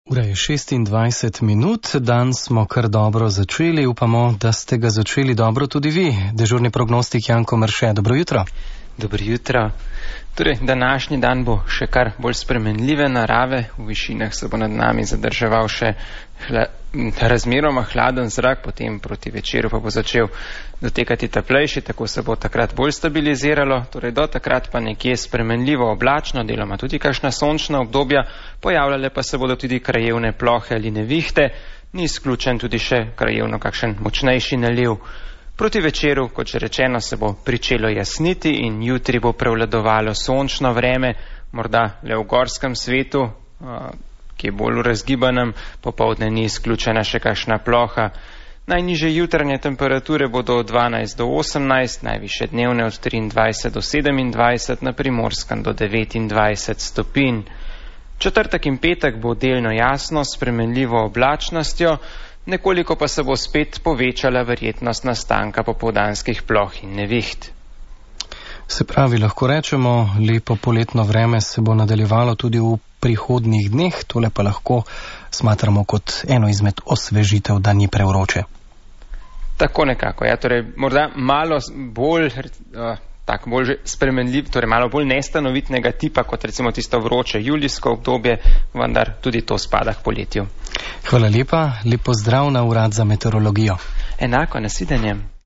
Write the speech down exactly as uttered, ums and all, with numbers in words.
Ura je šestindvajset minut, dan smo kar dobro začeli, upamo, da ste ga začeli dobro tudi vi. Dežurni prognostik Janko Mrše, dobro jutro. Dobro jutro. Torej, današnji dan bo še kar bolj spremenljive narave, v višinah se bo nad nami zadrževal še hla, razmeroma hladen zrak, potem proti večeru pa bo začel dotekati toplejši, tako se bo takrat bolj stabiliziralo, torej do takrat pa nekje spremenljivo oblačno, deloma tudi kakšna sončna obdobja, pojavljale pa se bodo tudi krajevne plohe ali nevihte, ni izključen tudi še krajevno kakšen močnejši naliv. Proti večeru, kot že rečeno, se bo pričelo jasniti in jutri bo prevladovalo sončno vreme, morda le v gorskem svetu, ki je bolj v razgibanem, popoldne ni izključena še kakšna ploha. Najnižje jutranje temperature bodo od dvanajst do osemnajst, najvišje dnevne od triindvajset do sedemindvajset, na Primorskem do devetindvajset stopinj. Četrtek in petek bo delno jasno, spremenljivo oblačnostjo, nekoliko pa se bo spet povečala verjetnost nastanka popoldanskih ploh in neviht. Se pravi, lahko rečemo, lepo poletno vreme se bo nadaljevalo tudi v prihodnjih dneh, tole pa lahko smatramo kot eno izmed osvežitev, da ni prevroče. Tako nekako, ja, torej morda malo bolj, uh, tak bolj spremenljiv, torej malo bolj nestanovitnega tipa, kot recimo tisto vroče julijsko obdobje, vendar tudi to spada k poletju. Hvala lepa, lepo zdrav na Urad za meteorologijo. Enako, nasvidenje.